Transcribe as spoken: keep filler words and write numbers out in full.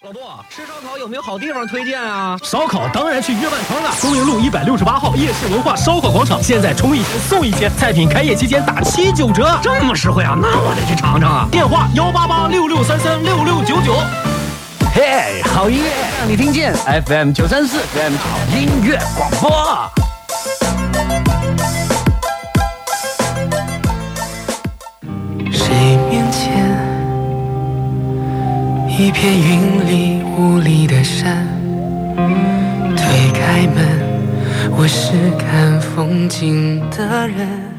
老杜，吃烧烤有没有好地方推荐啊？ 烧烤当然去约饭堂了，东营路一百六十八号夜市文化烧烤广场，现在充一千送一千，菜品开业期间打七九折， 这么实惠啊！那我得去尝尝啊！ 电话幺八八六六三三六六九九。 嘿，好音乐让你听见 ，F M 九三四 ，F M 好音乐广播。 谁面前一片云里雾里的山，推开门，我是看风景的人。